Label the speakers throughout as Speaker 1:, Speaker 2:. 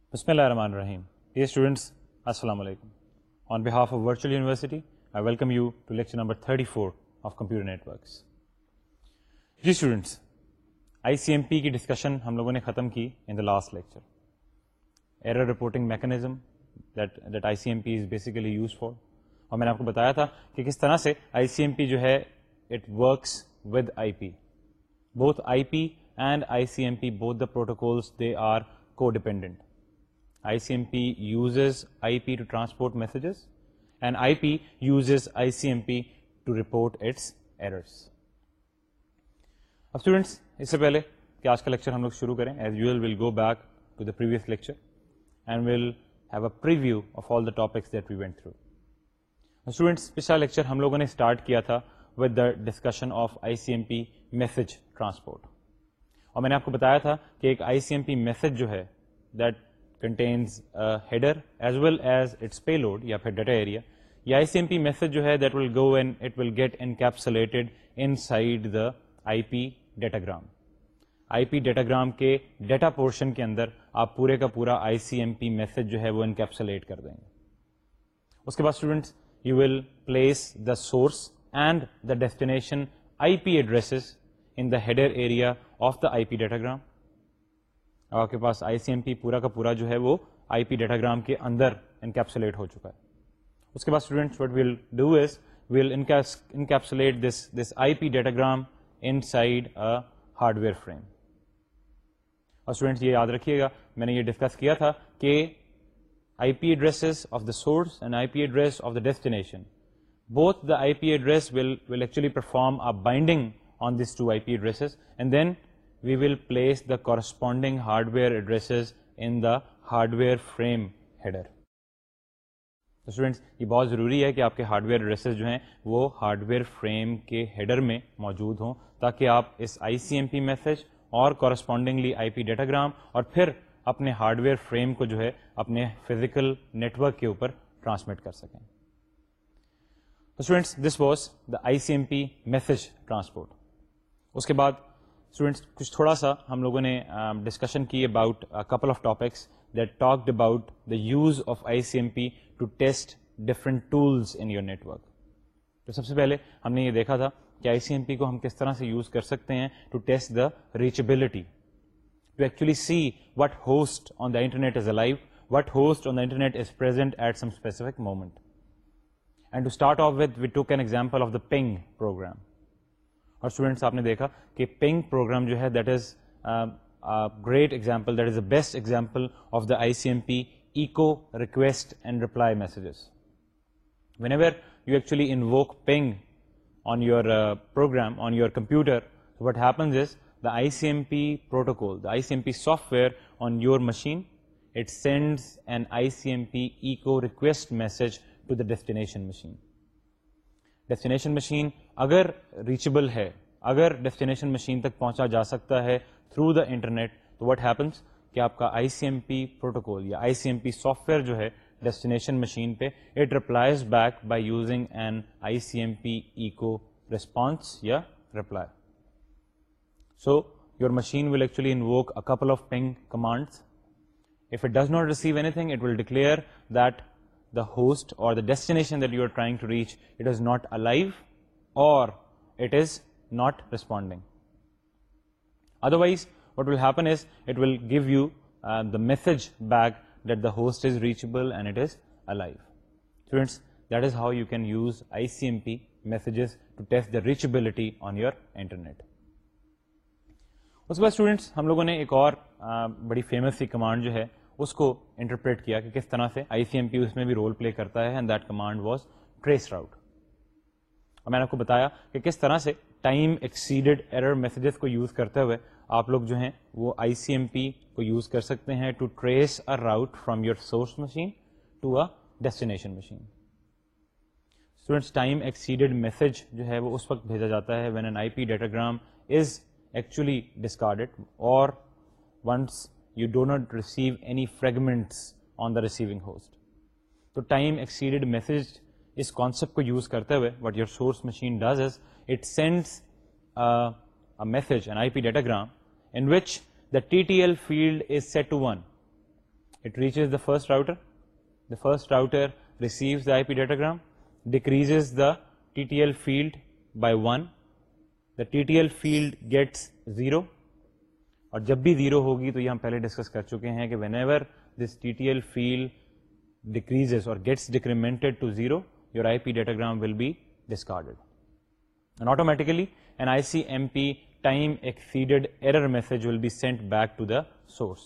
Speaker 1: Bismillah ar-Rahman ar-Rahim. Dear students, Assalamu alaikum. On behalf of Virtual University, I welcome you to lecture number 34 of Computer Networks. Dear students, ICMP کی discussion ہم لوگوں نے ختم کی in the last lecture. Error reporting mechanism that ICMP is basically used for. اور میں نے آپ کو بتایا تھا کہ کس طرح سے ICMP جو ہے it works with IP. Both IP and ICMP, both the protocols, they are codependent. ICMP uses IP to transport messages and IP uses ICMP to report its errors. اب اسٹوڈینٹس اس سے پہلے کہ آج کا لیکچر ہم لوگ شروع کریں as usual we'll go back to the previous lecture and we'll have a preview of all the topics that we went through. Students پچھلا لیکچر ہم لوگوں نے اسٹارٹ کیا تھا with the discussion of ICMP message transport. اور میں نے آپ کو بتایا تھا کہ ایک ICMP میسج جو ہے that contains a header as well as its payload یا پھر ڈیٹا ایریا. یہ ICMP میسج جو ہے that will go and it will get encapsulated inside the IP datagram. IP datagram کے ڈیٹا پورشن کے اندر آپ پورے کا پورا ICMP میسج جو ہے وہ انکیپسولیٹ کر دیں گے. اس کے بعد students you will place the source and the destination IP addresses in the header area of the IP datagram. آپ کے پاس ICMP پورا کا پورا جو ہے وہ IP ڈیٹاگرام کے اندر انکیپسولیٹ ہو چکا ہے. اس کے بعد students what we'll do is we'll encapsulate this IP datagram inside a hardware frame. اور اسٹوڈنٹس یہ یاد رکھیے گا میں نے یہ ڈسکس کیا تھا کہ IP addresses of the source and IP address of the destination, both the IP address will actually perform a binding on these two IP addresses and then we will place the corresponding hardware addresses in the hardware frame header. تو students یہ بہت ضروری ہے کہ آپ کے hard where addresses جو ہیں وہ ہارڈ ویئر فریم کے ہیڈر میں موجود ہوں تاکہ آپ اس ICMP میسج اور کورسپونڈنگلی IP ڈیٹاگرام اور پھر اپنے ہارڈ ویئر فریم کو جو ہے اپنے فزیکل نیٹورک کے اوپر ٹرانسمٹ کر سکیں. Students this was the ICMP message transport. اس کے بعد اسٹوڈینٹس کچھ تھوڑا سا ہم لوگوں نے ڈسکشن کی about couple of topics that talked about the use of ICMP to test different tools in your network. تو سب سے پہلے ہم نے یہ دیکھا تھا کہ ICMP کو ہم کس طرح سے یوز کر سکتے ہیں to test the reachability, to actually see what host on the internet is alive, what host on the internet is present at some specific moment. And to start off with we took an example of the ping program. اور students آپ نے دیکھا کہ ping program جو ہے that is great example, that is the best example of the ICMP echo request and reply messages. Whenever you actually invoke ping on your program, on your computer, so what happens is the ICMP protocol, the ICMP software on your machine, it sends an ICMP echo request message to the destination machine. Destination machine اگر reachable ہے, اگر destination machine تک پہنچا جا سکتا ہے through the internet, تو what happens کہ آپ کا ICMP پروٹوکول یا ICMP سافٹ ویئر جو ہے ڈیسٹینیشن مشین پہ it replies back by using an ICMP echo response یا reply. So your machine will actually invoke a couple of ping commands. If it does not receive anything, it will declare that the host or the destination that you are trying to reach, it is not alive or it is not responding. Otherwise what will happen is it will give you the message back that the host is reachable and it is alive. Students, that is how you can use ICMP messages to test the reachability on your internet. اس کے بعد students ہم لوگوں نے ایک اور بڑی famous سی command جو ہے اس کو انٹرپریٹ کیا کہ کس طرح سے ICMP اس میں بھی رول پلے کرتا ہے, and that command was traceroute. اور میں نے آپ کو بتایا کہ کس طرح سے ٹائم ایکسیڈڈ ایرر میسیجز کو یوز کرتے ہوئے آپ لوگ جو ہیں وہ ICMP کو یوز کر سکتے ہیں to trace a route from your source machine to a destination machine. Students time exceeded message جو ہے وہ اس وقت بھیجا جاتا ہے when an IP datagram is actually discarded اور once you do not receive any fragments on the receiving host. تو ٹائم ایکسیڈڈ میسج اس کانسیپٹ کو یوز کرتے ہوئے what your source machine does is it sends a message, an IP datagram, in which the TTL field is set to 1. It reaches the first router. The first router receives the IP datagram, decreases the TTL field by 1. The TTL field gets 0. اور جب بھی 0 ہوگی تو یہ ہم پہلے discuss کر چکے ہیں کہ whenever this TTL field decreases or gets decremented to 0, your IP datagram will be discarded. And automatically an ICMP time exceeded error message will be sent back to the source.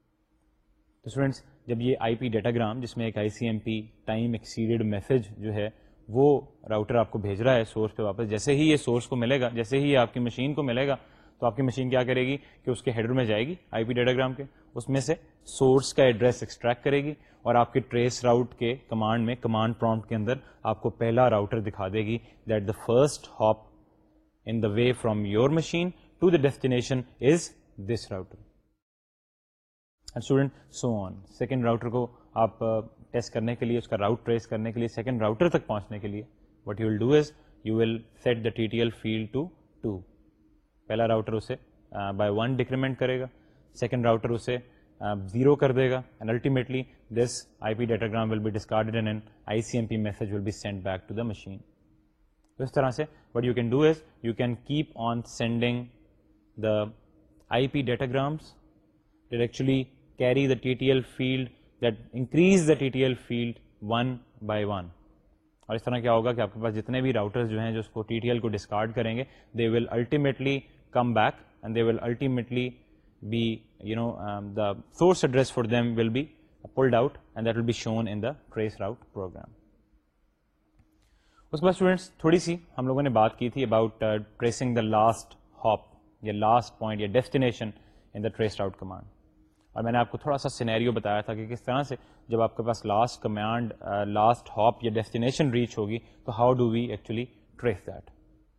Speaker 1: تو students جب یہ IP datagram جس میں ایک ICMP time exceeded message جو ہے وہ router آپ کو بھیج رہا ہے سورس پہ واپس, جیسے ہی یہ سورس کو ملے گا, جیسے ہی آپ کی مشین کو ملے گا, تو آپ کی مشین کیا کرے گی کہ اس کے ہیڈر میں جائے گی IP ڈیٹاگرام کے, اس میں سے سورس کا ایڈریس ایکسٹریکٹ کرے گی اور آپ کے ٹریس راؤٹ کے کمانڈ میں, کمانڈ پرومپٹ کے اندر آپ کو پہلا راؤٹر دکھا دے گی that the first hop in the way from your machine to the destination is this router. And student so on. Second router کو آپ ٹیسٹ کرنے کے لیے, اس کا راؤٹ ٹریس کرنے کے لیے, سیکنڈ راؤٹر تک پہنچنے کے لیے what you will do is you will set the TTL field to 2. پہلا راؤٹر اسے بائی 1 ڈیکریمنٹ کرے گا, سیکنڈ راؤٹر اسے 0 کر دے گا, and ultimately this IP datagram will be discarded and an ICMP message will be send back to the machine. تو اس طرح سے what you can do is you can keep on sending the IP datagrams that actually carry the TTL field, that increase the TTL field 1 by 1. اور اس طرح کیا ہوگا کہ آپ کے پاس جتنے بھی راؤٹرز جو ہیں جو اس کو TTL کو ڈسکارڈ کریں گے, they will ultimately come back and they will ultimately be, the source address for them will be pulled out and that will be shown in the trace route program. اس کے بعد students تھوڑی سی ہم لوگوں نے بات کی تھی about tracing the last hop یا لاسٹ پوائنٹ یا destination in the traceroute command. اور میں نے آپ کو تھوڑا سا سینیریو بتایا تھا کہ کس طرح سے جب آپ کے پاس لاسٹ کمانڈ, لاسٹ ہاپ یا ڈیسٹینیشن ریچ ہوگی تو how do we actually trace that.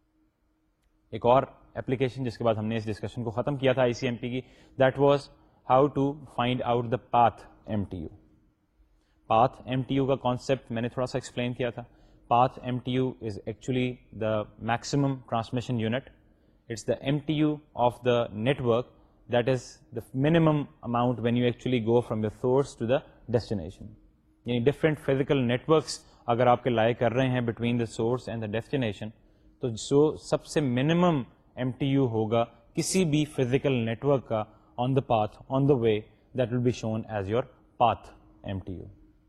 Speaker 1: ایک اور اپلیکیشن جس کے بعد ہم نے اس ڈسکشن کو ختم کیا تھا ICMP کی, that was how to find out the path MTU. Path MTU کا کانسیپٹ میں نے تھوڑا سا ایکسپلین کیا تھا. Path MTU is actually the maximum transmission unit. It's the MTU of the network that is the minimum amount when you actually go from the source to the destination. یعنی different physical networks اگر آپ کے لائے کر رہے ہیں between the source and the destination, تو جو سب سے minimum MTU ہوگا کسی بھی physical network کا on the path, on the way, that will be shown as your path MTU.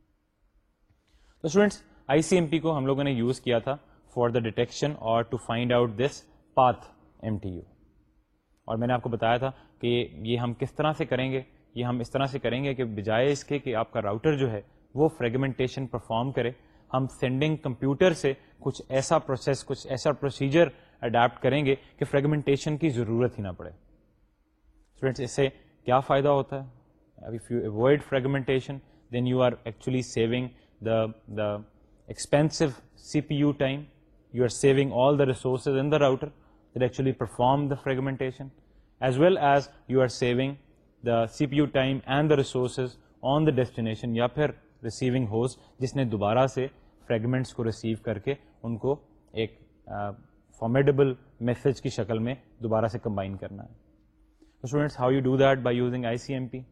Speaker 1: تو اسٹوڈینٹس ICMP کو ہم لوگوں نے یوز کیا تھا for the detection or to find out this path MTU. اور میں نے آپ کو بتایا تھا کہ یہ ہم کس طرح سے کریں گے. یہ ہم اس طرح سے کریں گے کہ بجائے اس کے کہ آپ کا راؤٹر جو ہے وہ فریگمنٹیشن پرفارم کرے, ہم سینڈنگ کمپیوٹر سے کچھ ایسا پروسیس, کچھ ایسا پروسیجر اڈاپٹ کریں گے کہ فریگمنٹیشن کی ضرورت ہی نہ پڑے. اسٹوڈینٹس اس سے کیا فائدہ ہوتا ہے؟ If you avoid fragmentation then you are actually saving the expensive CPU time. You are saving all the resources in the router that actually perform the fragmentation, as well as you are saving the CPU time and the resources on the destination یا پھر receiving host جس نے دوبارہ سے fragments کو receive کر کے ان کو ایک formidable message کی شکل میں دوبارہ سے combine کرنا ہے. So students, how you do that by using ICMP?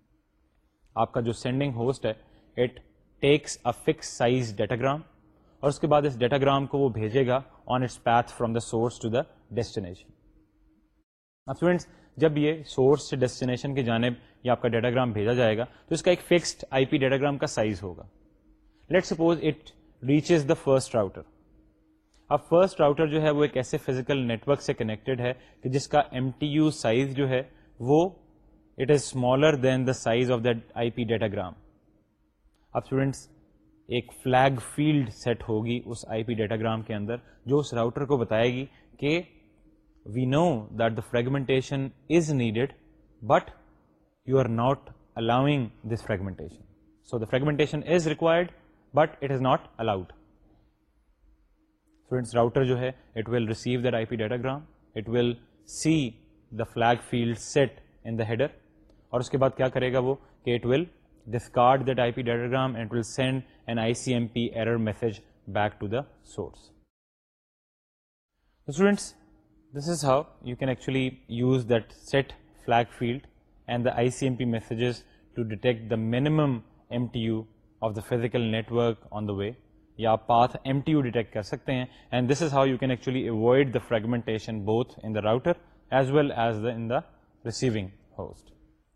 Speaker 1: آپ کا جو sending host ہے it takes a fixed size datagram اور اس کے بعد اس ڈیٹاگرام کو وہ بھیجے گا on its path from the source to the destination. اب اسٹوڈینٹس جب یہ سورس سے ڈیسٹینیشن کی جانب یہ آپ کا ڈیٹاگرام بھیجا جائے گا تو اس کا ایک فکسڈ IP ڈیٹاگرام کا سائز ہوگا. Let suppose it reaches the first router. اب فرسٹ راؤٹر جو ہے وہ ایک ایسے فزیکل نیٹورک سے کنیکٹڈ ہے کہ جس کا MTU سائز جو ہے وہ it is smaller than the size of that IP datagram. اب اسٹوڈینٹس ایک فلیگ فیلڈ سیٹ ہوگی اس IP ڈیٹاگرام کے اندر جو اس راؤٹر کو بتائے گی کہ we know that the fragmentation is needed but you are not allowing this fragmentation. So the fragmentation is required but it is not allowed. Students router جو ہے it will receive that IP datagram, it will see the flag field set in the header اور اس کے بعد کیا کرے گا وہ کہ it will discard that IP datagram and it will send an ICMP error message back to the source. So students, this is how you can actually use that set flag field and the ICMP messages to detect the minimum MTU of the physical network on the way, یا آپ path MTU detect کر سکتے ہیں. And this is how you can actually avoid the fragmentation both in the router as well as in the receiving host.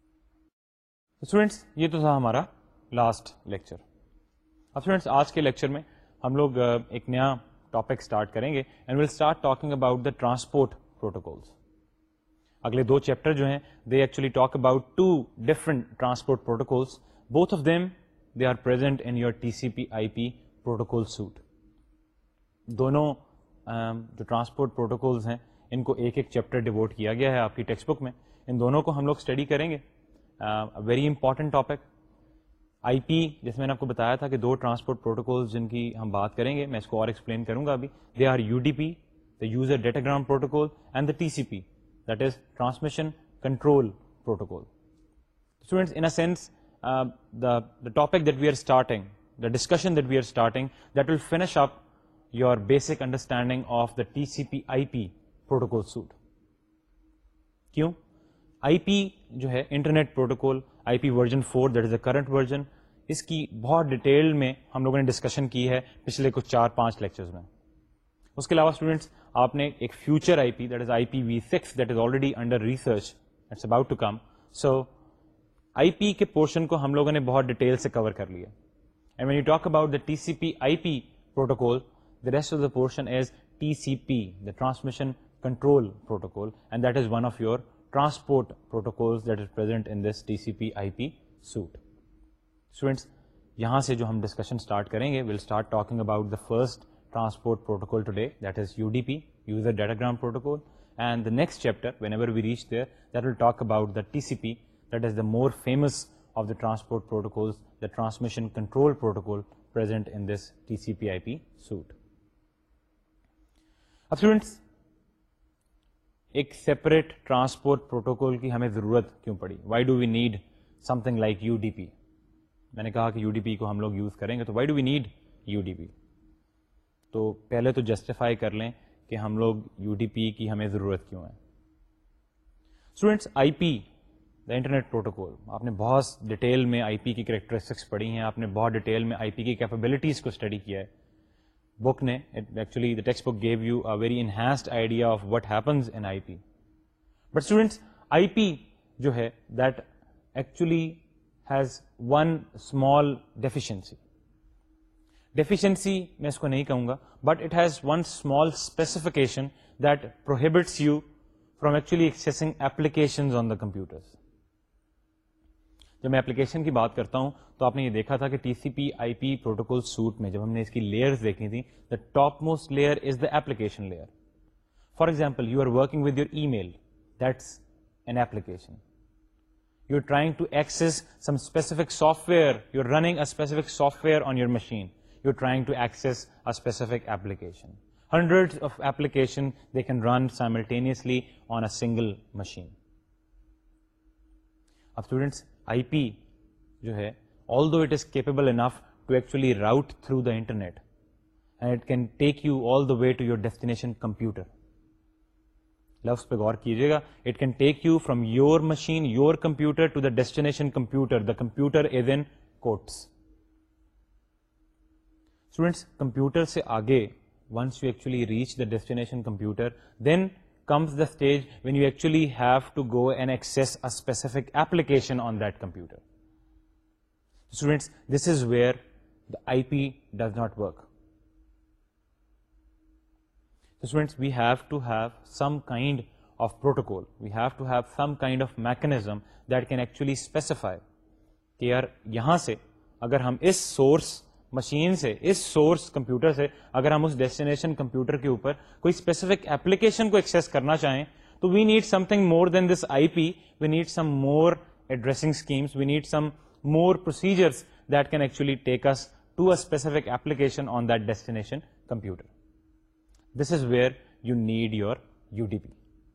Speaker 1: Students یہ تو تھا ہمارا last lecture. اب اسٹوڈینٹس آج کے لیکچر میں ہم لوگ ایک نیا ٹاپک اسٹارٹ کریں گے and we'll start talking about the transport protocols. اگلے 2 چیپٹر جو ہیں they actually talk about 2 different transport protocols. Both of them they are present in your TCP/IP protocol suite. دونوں جو ٹرانسپورٹ پروٹوکولز ہیں ان کو ایک چیپٹر ڈیووٹ کیا گیا ہے آپ کی ٹیکسٹ بک میں. ان دونوں کو ہم لوگ اسٹڈی کریں گے. ویری امپورٹنٹ ٹاپک IP, جیسے میں نے آپ کو بتایا تھا کہ 2 ٹرانسپورٹ پروٹوکولز جن کی ہم بات کریں گے, میں اس کو اور ایکسپلین کروں گا ابھی. They are UDP, the user datagram protocol, and the TCP, that is transmission control protocol. Students in a sense the topic that we are starting, the discussion that we are starting, that will finish up your basic understanding of the TCP/IP protocol suite. کیوں؟ IP جو ہے internet protocol, IP version 4 that is the current version, اس کی بہت detail میں ہم لوگوں نے ڈسکشن کی ہے پچھلے کچھ 4-5 لیکچرز میں. اس کے علاوہ اسٹوڈینٹس آپ نے ایک future IP that is IPv6 that is already under research, it's about to come. So IP کے پورشن کو ہم لوگوں نے بہت ڈیٹیل سے کور کر لیا. And when you talk about the TCP/IP protocol, the rest of the portion is TCP, the transmission control protocol, and that is one of your transport protocols that is present in this TCP/IP suite. Students یہاں سے جو ہم discussion start کریں گے, we'll start talking about the first transport protocol today, that is UDP, user datagram protocol. And the next chapter whenever we reach there, that will talk about the TCP, that is the more famous of the transport protocols, the transmission control protocol present in this TCP/IP suite. اب students ایک separate transport protocol کی ہمیں ضرورت کیوں پڑی؟ Why do we need something like UDP؟ میں نے کہا کہ UDP کو ہم لوگ یوز کریں گے, تو why do we need UDP؟ تو پہلے تو جسٹیفائی کر لیں کہ ہم لوگ UDP کی ہمیں ضرورت کیوں ہے. اسٹوڈینٹس IP, دا انٹرنیٹ پروٹوکول, آپ نے بہت ڈیٹیل میں IP کی کریکٹرسٹکس پڑھی ہیں, آپ نے بہت ڈیٹیل میں IP کی کیپیبلٹیز کو اسٹڈی کیا ہے. بک نے actually the textbook gave you a very enhanced idea of what happens in IP. But students IP جو ہے that actually has one small deficiency. Deficiency میں اس کو نہیں کہوں گا, but it has one small specification that prohibits you from actually accessing applications on the computers. جب میں اپلیکیشن کی بات کرتا ہوں تو آپ نے یہ دیکھا تھا کہ TCP/IP پروٹوکول سوٹ میں جب ہم نے اس کی لیئرز دیکھی تھیں, the topmost layer is the application layer. For example, you are working with your email, that's an application. You are trying to access some specific software, you are running a specific software on your machine, you are trying to access a specific application. Hundreds of applications they can run simultaneously on a single machine. Now students, IP جو ہے, although it is capable enough to actually route through the internet and it can take you all the way to your destination computer. لفظ پہ غور کیجیے گا, it can take you from your machine, your computer to the destination computer. The computer is in quotes. Students, computer سے آگے once you actually reach the destination computer, then comes the stage when you actually have to go and access a specific application on that computer. Students, this is where the IP does not work. So students, we have to have some kind of protocol, we have to have some kind of mechanism that can actually specify کہ یار یہاں سے اگر ہم اس source machine سے, اس source computer سے اگر ہم اس ڈیسٹینیشن کمپیوٹر کے اوپر کوئی اسپیسیفک ایپلیکیشن کو ایکسیس کرنا چاہیں تو we need something more than this IP. We need some more addressing schemes, we need some more procedures that can actually take us to a specific application on that destination computer. This is where you need your UDP.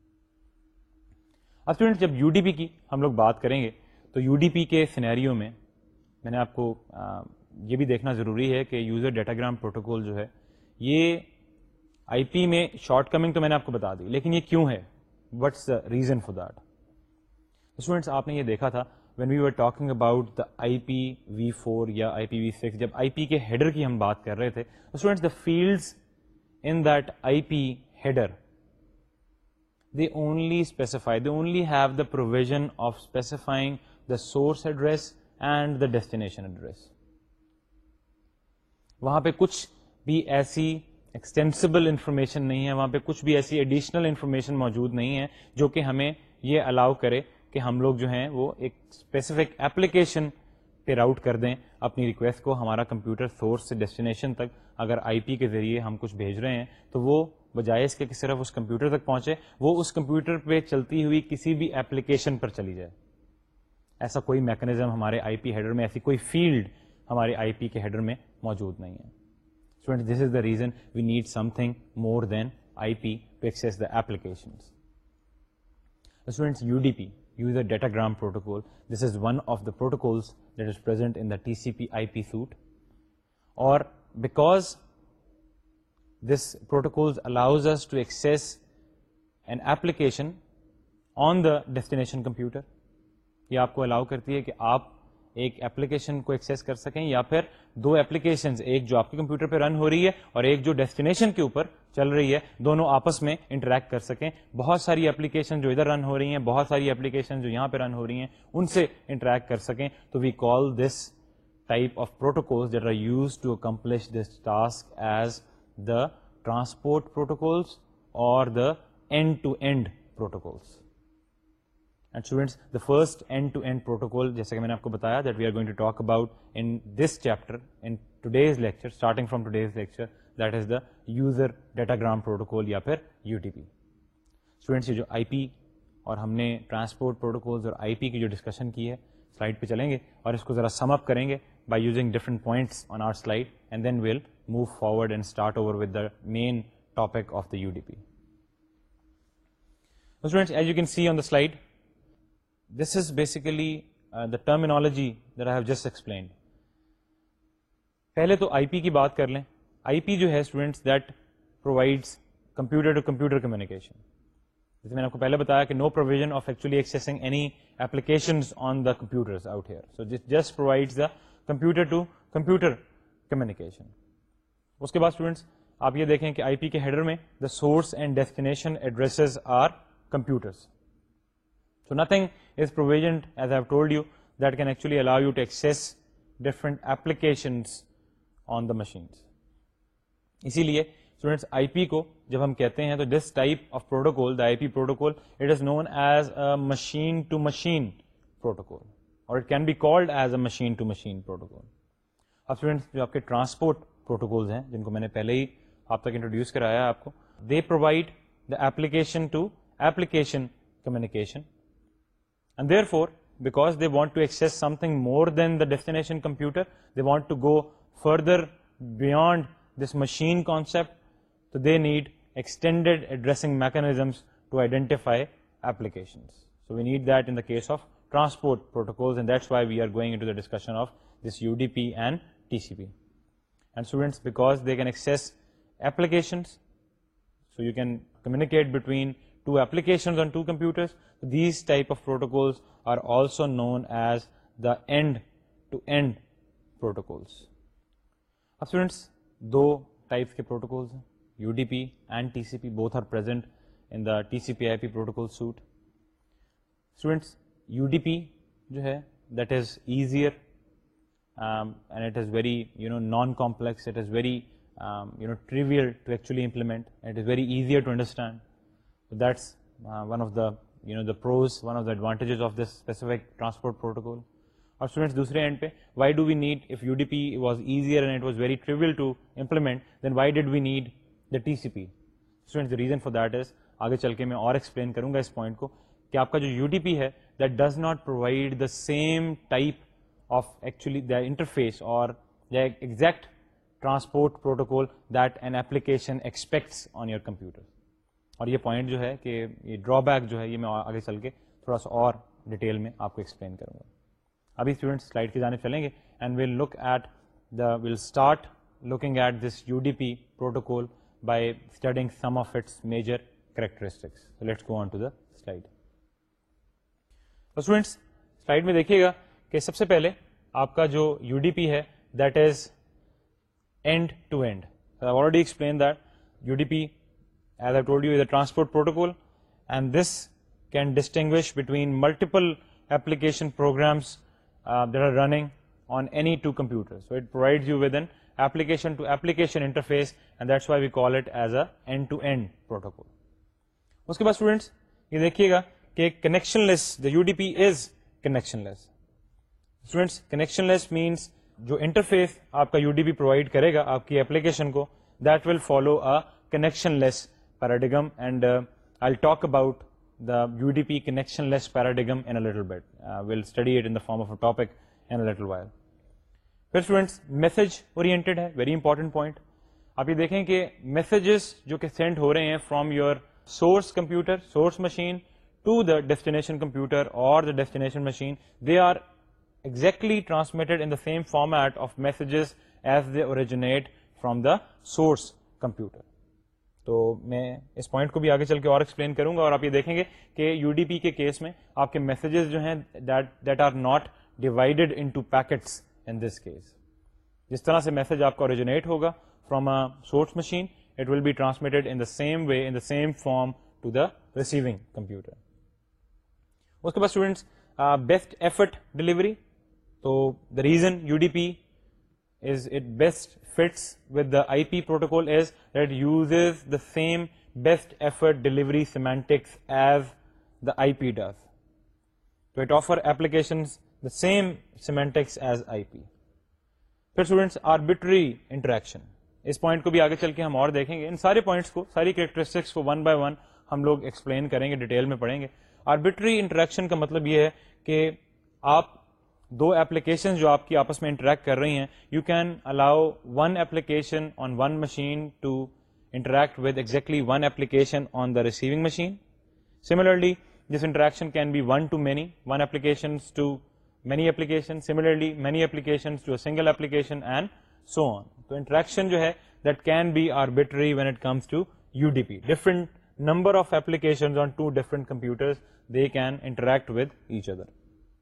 Speaker 1: اب student جب UDP کی ہم لوگ بات کریں گے تو UDP کے سینیریو میں میں نے آپ کو یہ بھی دیکھنا ضروری ہے کہ یوزر ڈیٹاگرام پروٹوکول جو ہے یہ IP میں شارٹ کمنگ تو میں نے آپ کو بتا دی, لیکن یہ کیوں ہے, what's the reason for that? Students آپ نے یہ دیکھا تھا when we were talking about the IPv4 یا IPv6, جب IP کے header کی ہم بات کر رہے تھے, students, the fields in that IP header, they only have the provision of specifying the source address and the destination address. وہاں پہ کچھ بھی ایسی ایکسٹینسبل انفارمیشن نہیں ہے, وہاں پہ کچھ بھی ایسی ایڈیشنل انفارمیشن موجود نہیں ہے جو کہ ہمیں یہ الاؤ کرے کہ ہم لوگ جو ہیں وہ ایک اسپیسیفک ایپلیکیشن پہ راؤٹ کر دیں اپنی ریکویسٹ کو. ہمارا کمپیوٹر سورس سے ڈیسٹینیشن تک اگر آئی پی کے ذریعے ہم کچھ بھیج رہے ہیں تو وہ بجائے اس کے کہ صرف اس کمپیوٹر تک پہنچے, وہ اس کمپیوٹر پہ چلتی ہوئی کسی بھی ایپلیکیشن پر چلی جائے. ایسا کوئی میکانزم ہمارے آئی پی ہیڈر میں, ایسی کوئی فیلڈ ہمارے آئی پی کے ہیڈر میں موجود نہیں ہے. Students, this is the reason we need something more than IP to access the applications. Students, UDP, User Datagram Protocol, this is one of the protocols that is present in the TCP IP suite. Or because this protocol allows us to access an application on the destination computer, یہ آپ کو الاؤ کرتی ہے کہ آپ ایک application کو access کر سکیں, یا پھر دو ایپلیکیشنز, ایک جو آپ کے کمپیوٹر پہ رن ہو رہی ہے اور ایک جو ڈیسٹینیشن کے اوپر چل رہی ہے, دونوں آپس میں انٹریکٹ کر سکیں. بہت ساری ایپلیکیشن جو ادھر رن ہو رہی ہیں, بہت ساری ایپلیکیشن جو یہاں پہ رن ہو رہی ہیں, ان سے انٹریکٹ کر سکیں. تو we call this type of protocols that are used to accomplish this task as the transport protocols اور the end to end protocols. And students, the first end-to-end protocol, جیسے کہ میں نے آپ کو بتایا, that we are going to talk about in this chapter, in today's lecture, starting from today's lecture, that is the user datagram protocol یا پھر UDP. Students, یہ جو IP اور ہم نے ٹرانسپورٹ پروٹوکولز اور IP کی جو ڈسکشن کی ہے, سلائڈ پہ چلیں گے اور اس کو ذرا سم اپ کریں گے by using different points on our slide, and then we'll move forward and start over with the main topic of the UDP. So students, as you can see on the slide, this is basically the terminology that I have just explained. پہلے تو آئی پی کی بات کر لیں. آئی پی جو ہے students, that provides computer to computer communication. جیسے میں نے آپ کو پہلے بتایا کہ no provision of actually accessing any applications on the computers out here, so just provides the computer to computer communication. اس کے بعد اسٹوڈینٹس آپ یہ دیکھیں کہ آئی پی کے ہیڈر میں the source and destination addresses are computers. So nothing is provisioned, as I have told you, that can actually allow you to access different applications on the machines. اسی لیے students I پی کو جب ہم کہتے ہیں تو this type of protocol, the IP protocol, it is known as a machine to machine protocol, or it can be called as a machine to machine protocol. اب students جو آپ کے ٹرانسپورٹ پروٹوکولز ہیں, جن کو میں نے پہلے ہی آپ تک انٹروڈیوس کرایا آپ کو, they provide the application to application communication. And therefore, because they want to access something more than the destination computer, they want to go further beyond this machine concept, so they need extended addressing mechanisms to identify applications. So we need that in the case of transport protocols, and that's why we are going into the discussion of this UDP and TCP. And students, because they can access applications, so you can communicate between two applications on two computers, these type of protocols are also known as the end-to-end protocols. Now students, do types کے protocols ہیں, UDP and TCP, both are present in the TCP IP protocol suite. Students, UDP جو ہے, that is easier and it is very non-complex, it is very trivial to actually implement, and it is very easier to understand. So that's one of the the pros, one of the advantages of this specific transport protocol. اور students دوسرے end پہ, why do we need, if UDP was easier and it was very trivial to implement, then why did we need the TCP? Students, the reason for that is, آگے چل کے میں اور explain کروں گا اس point کو, کہ آپ کا جو UDP ہے, that does not provide the same type of actually the interface or the exact transport protocol that an application expects on your computer. اور یہ پوائنٹ جو ہے کہ یہ ڈرا بیک جو ہے, یہ میں آگے چل کے تھوڑا سا اور ڈیٹیل میں آپ کو ایکسپلین کروں گا. ابھی اسٹوڈنٹس سلائڈ کی جانب چلیں گے, and we'll look at we'll start looking at this UDP protocol by studying some of its major characteristics. So let's go on to the slide. So students, slide میں دیکھیے گا کہ سب سے پہلے آپ کا جو یو ڈی پی ہے that is end to end. I've already explained that UDP, as I told you, is a transport protocol, and this can distinguish between multiple application programs that are running on any two computers. So it provides you with an application to application interface, and that's why we call it as a end-to-end protocol. اس کے بعد students یہ دیکھیے گا کہ connectionless, the UDP is connectionless. Students connectionless means جو interface آپ کا یو ڈی پی پرووائڈ کرے گا آپ کی ایپلیکیشن کو, that will follow a connectionless paradigm, and I talk about the U D P connectionless paradigm in little bit. We'll study it in the form of a topic in little while. پھر students message oriented ہے, very important point. آپ یہ دیکھیں کہ messages جو کہ send ہو رہے ہیں from your source computer, source machine to the destination computer اور the destination machine, they are exactly transmitted in the same format of messages as they originate from the source computer. تو میں اس point کو بھی آگے چل کے اور explain کروں گا, اور آپ یہ دیکھیں گے کہ یو ڈی پی کے کیس میں آپ کے میسیجز جو ہیں that are not divided into packets in this case. جس طرح سے میسج آپ کا اوریجنیٹ ہوگا from a source machine, it will be transmitted in the same way, in the same form to the receiving computer. اس کے بعد students best effort delivery. تو the reason UDP is it best fits with the IP protocol is that it uses the same best effort delivery semantics as the IP does. So it offers applications the same semantics as IP. پھر students arbitrary interaction. اس point کو بھی آگے چل کے ہم اور دیکھیں گے. ان سارے پوائنٹس کو, ساری کریکٹرسٹکس کو ون بائی ون ہم لوگ ایکسپلین کریں گے, ڈیٹیل میں پڑھیں گے. arbitrary interaction کا مطلب یہ ہے کہ آپ دو ایپلیکیشن جو آپ کی آپس میں انٹریکٹ کر رہی ہیں, you can allow one application on one machine to interact with exactly one application on the receiving machine. Similarly this interaction can be one to many, one application to many application, similarly many application to a single application and so on. تو interaction جو ہے that can be arbitrary when it comes to U D P. Different number of applications on two different computers, they can interact with each other.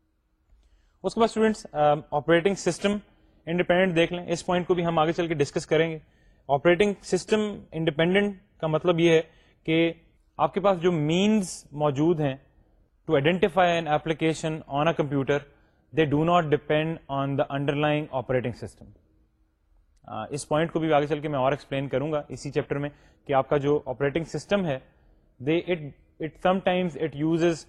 Speaker 1: اس کے بعد students operating system independent دیکھ لیں. اس point کو بھی ہم آگے چل کے ڈسکس کریں گے. آپریٹنگ سسٹم انڈیپینڈنٹ کا مطلب یہ ہے کہ آپ کے پاس جو مینز موجود ہیں to identify an application on a computer, they do not depend on the underlying operating system. اس پوائنٹ کو بھی آگے چل کے میں اور ایکسپلین کروں گا اسی چیپٹر میں کہ آپ کا جو آپریٹنگ سسٹم ہے it sometimes it uses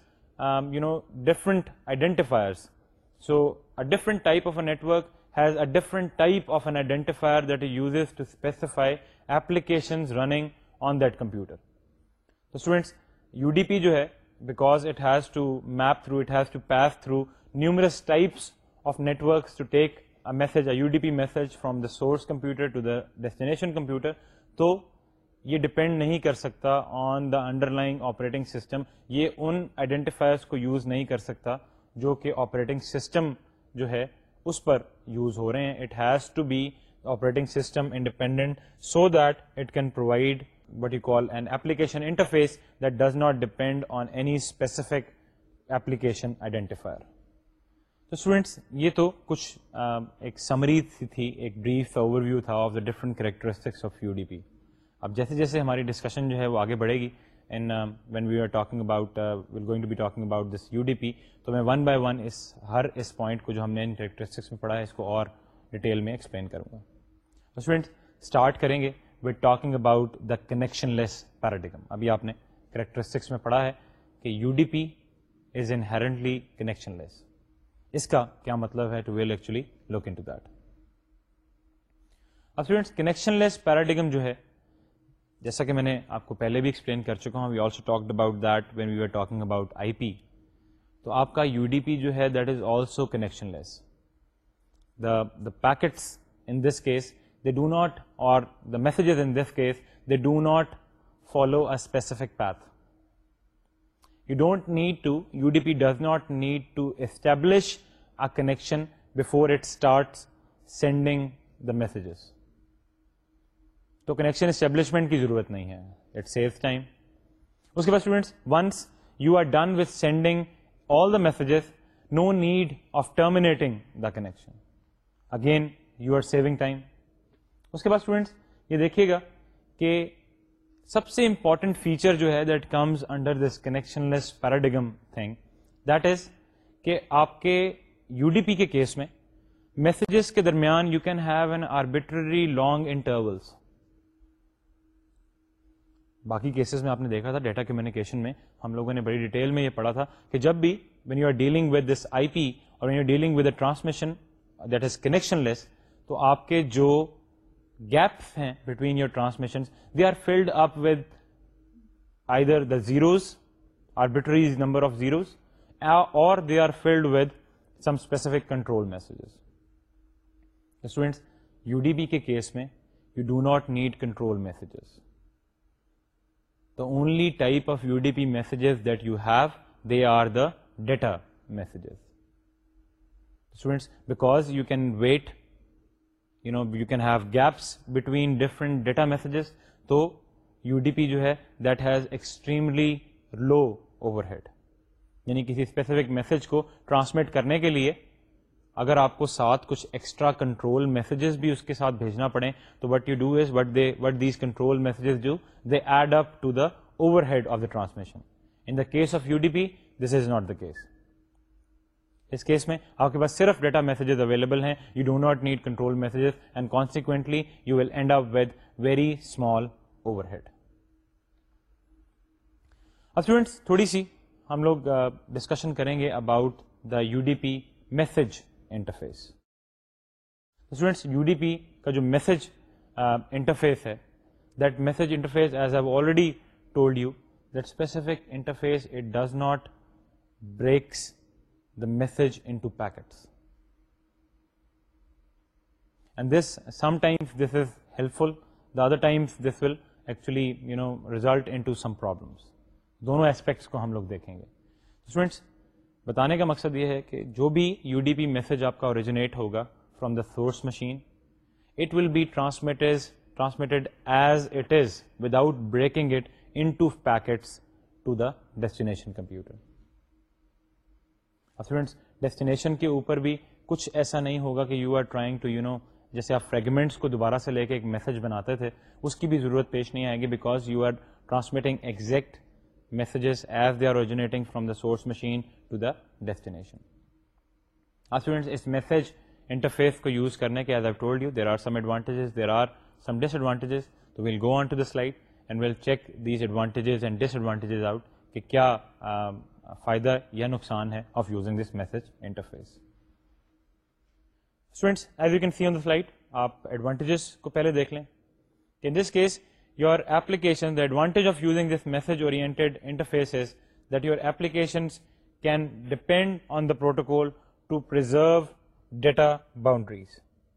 Speaker 1: different identifiers. So a different type of a network has a different type of an identifier that it uses to specify applications running on that computer. So students, UDP جو ہے, because it has to map through, it has to pass through numerous types of networks to take a message, a UDP message from the source computer to the destination computer. تو یہ depend نہیں کر سکتا on the underlying operating system. یہ ان identifiers کو use نہیں کر سکتا جو کہ آپریٹنگ سسٹم جو ہے اس پر یوز ہو رہے ہیں. It has to be operating system independent so that it can provide what you call an application interface that does not depend on any specific application identifier. تو اسٹوڈینٹس یہ تو کچھ ایک سمری تھی, ایک بریف اوور ویو تھا of the different characteristics of U D P. اب جیسے جیسے ہماری ڈسکشن جو ہے وہ آگے بڑھے گی and when we are talking about we'll going to be talking about this U D P, تو میں ون بائی ون اس پوائنٹ کو جو ہم نے ان کریکٹرسٹکس میں پڑھا ہے اس کو اور ڈیٹیل میں ایکسپلین کروں گا. اسٹوڈینٹس اسٹارٹ کریں گے with talking about the connectionless paradigm. ابھی آپ نے کریکٹرسٹکس میں پڑھا ہے کہ U D P is inherently connectionless. اس کا کیا مطلب ہے, to we'll actually look into that. اب اسٹوڈینٹس کنیکشن لیس پیراڈیگم جو ہے, جیسا کہ میں نے آپ کو پہلے بھی ایکسپلین کر چکا ہوں, we also talked about that when we are talking about I P. تو آپ کا یو ڈی پی جو ہے that is also connectionless. The packets in this case they do not, اور the messages in this case they do not follow a specific path. You don't need to, U D P does not need to establish a connection before it starts sending the messages. تو connection establishment کی ضرورت نہیں ہے, it saves time. اس کے بعد students once you are done with sending all the messages, no need of terminating the connection. Again, you are saving time. اس کے بعد اسٹوڈینٹس یہ دیکھیے گا کہ سب سے امپورٹنٹ فیچر جو ہے that comes under this connectionless paradigm thing, that is کہ آپ کے یو ڈی پی کے کیس میں میسیجز کے درمیان you can have an arbitrary long intervals. باقی کیسز میں آپ نے دیکھا تھا ڈیٹا کمیونیکیشن میں ہم لوگوں نے بڑی ڈیٹیل میں یہ پڑھا تھا کہ جب بھی when you are dealing with this I P اور when you are dealing with a transmission that is connectionless, تو آپ کے جو گیپس ہیں between your transmission they are filled up with either the zeros, arbitrary number of zeros, اور they are filled with some specific control messages. Students U D B کے case میں you do not need control messages. The only type of UDP messages that you have, they are the data messages. Students, because you can wait, you can have gaps between different data messages, so UDP جو ہے that has extremely low overhead. یعنی کسی specific message کو transmit کرنے کے لیے اگر آپ کو ساتھ کچھ ایکسٹرا کنٹرول میسیجز بھی اس کے ساتھ بھیجنا پڑے تو what you do is what these control messages do they add up to the overhead of the transmission. In the case of U D P this is not the case. اس case میں آپ کے پاس صرف data messages available ہیں، you do not need control messages and consequently you will end up with very small overhead. اب students تھوڑی سی ہم لوگ ڈسکشن کریں گے about the U D P message interface. Students U D P کا جو میسج انٹرفیس ہے that message interface as I already told you that specific interface it does not breaks the message into packets, and this sometimes this is helpful, the other times this will actually result into some problems. دونوں aspects کو ہم لوگ دیکھیں گے. Students بتانے کا مقصد یہ ہے کہ جو بھی یو ڈی پی میسج آپ کا اوریجنیٹ ہوگا from the source machine it will be transmitted as it is without breaking it into packets to the destination computer. Students destination کے اوپر بھی کچھ ایسا نہیں ہوگا کہ یو آر ٹرائنگ ٹو جیسے آپ فریگمنٹس کو دوبارہ سے لے کے ایک میسج بناتے تھے اس کی بھی ضرورت پیش نہیں آئے گی because you are transmitting exact messages as they are originating from the source machine to the destination. Students اس message interface کو use کرنے کے as I've told you there are some advantages, there are some disadvantages. So we'll go on to the slide and we'll check these advantages and disadvantages out کہ کیا فائدہ یا نقصان ہے of using this message interface. Students as you can see on the slide آپ advantages کو پہلے دیکھ لیں. In this case your application, the advantage of using this message oriented interface is that your applications can depend on the protocol to preserve data boundaries.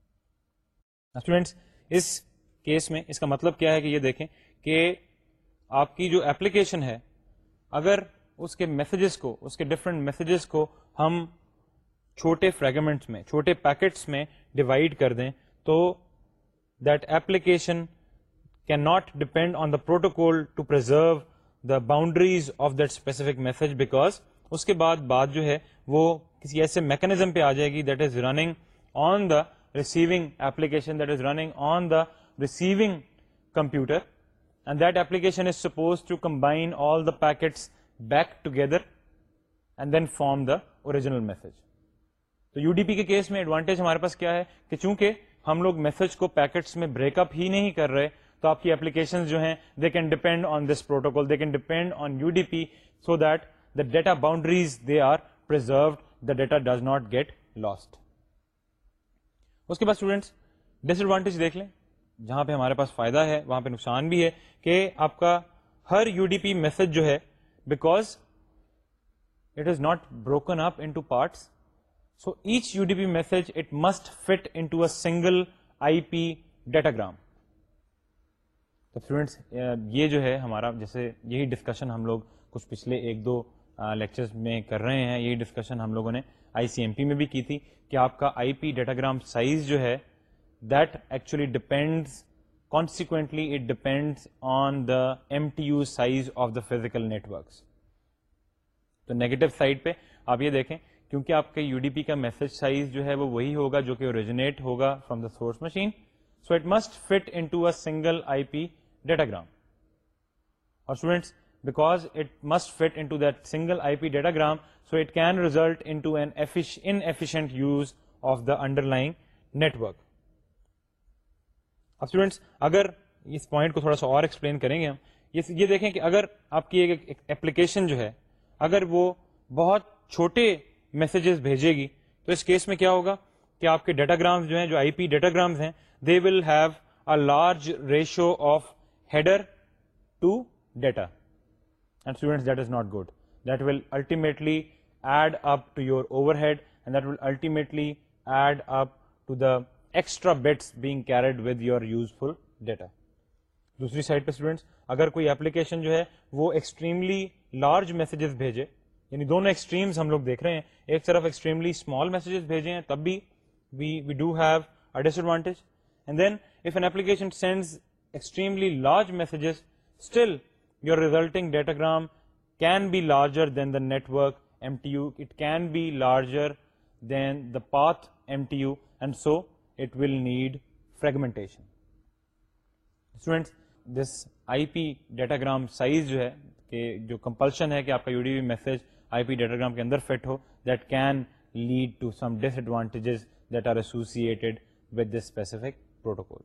Speaker 1: Now students اس case میں اس کا مطلب کیا ہے کہ یہ دیکھیں کہ آپ کی جو ایپلیکیشن ہے اگر اس کے میسیجز کو اس کے ڈفرینٹ میسیجز کو ہم چھوٹے فریگمنٹس میں چھوٹے پیکٹس میں ڈیوائڈ کر دیں تو that application cannot depend on the protocol to preserve the boundaries of that specific message because اس کے بعد بات جو ہے وہ کسی ایسے میکنزم پہ آ جائے گی that is running on the receiving application, that is running on the receiving computer, and that application is supposed to combine all the packets back together and then form the original message. تو U D P کے case میں advantage ہمارے پاس کیا ہے کہ چونکہ ہم لوگ میسج کو پیکٹس میں بریک اپ ہی نہیں کر رہے تو آپ کی اپلیکیشن جو ہیں they can depend on this protocol, they can depend on U D P so that the data boundaries they are preserved, the data does not get lost. اس کے بعد اسٹوڈینٹس ڈس ایڈوانٹیج دیکھ لیں. جہاں پہ ہمارے پاس فائدہ ہے وہاں پہ نقصان بھی ہے کہ آپ کا ہر یو ڈی پی میسج جو ہے because it is not broken up into parts, so each U D P message it must fit into a single I P datagram. تو اسٹوڈینٹس یہ جو ہے ہمارا جیسے یہی ڈسکشن ہم لوگ کچھ پچھلے ایک دو لیکچرز میں کر رہے ہیں, یہی ڈسکشن ہم لوگوں نے آئی سی ایم پی میں بھی کی تھی کہ آپ کا آئی پی ڈیٹاگرام سائز جو ہے that actually depends consequently it depends on the M T U size of the physical networks. تو نیگیٹو سائڈ پہ آپ یہ دیکھیں کیونکہ آپ کے یو ڈی پی کا میسج سائز جو ہے وہ وہی ہوگا جو کہ اوریجنیٹ ہوگا from the source machine. So it must fit into a single I P datagram. اور students, because it must fit into that single IP datagram, so it can result into an inefficient use of the underlying network. اب students اگر اس point کو تھوڑا سا اور explain کریں گے ہم, یہ دیکھیں کہ اگر آپ کی ایک اپلیکیشن جو ہے اگر وہ بہت چھوٹے میسیجز بھیجے گی تو اس کیس میں کیا ہوگا کہ آپ کے ڈیٹاگرامز جو ہیں, جو آئی پی ڈیٹاگرامز ہیں, they will have a large ratio of header to data. And students, that is not good. That will ultimately add up to your overhead, and that will ultimately add up to the extra bits being carried with your useful data. دوسری side پہ students اگر کوئی application جو ہے وہ extremely large messages بھیجے, یعنی دونوں ایکسٹریمز ہم لوگ دیکھ رہے ہیں, ایک طرف ایکسٹریملی اسمال میسیجز بھیجے ہیں تب بھی we do have a disadvantage, and then if an application sends extremely large messages, still your resulting datagram can be larger than the network MTU, it can be larger than the path MTU, and so it will need fragmentation. Students, this IP datagram size جو ہے کہ جو compulsion ہے کہ آپ کا UDP message IP datagram کے اندر فٹ ہو, that can lead to some disadvantages that are associated with this specific protocol.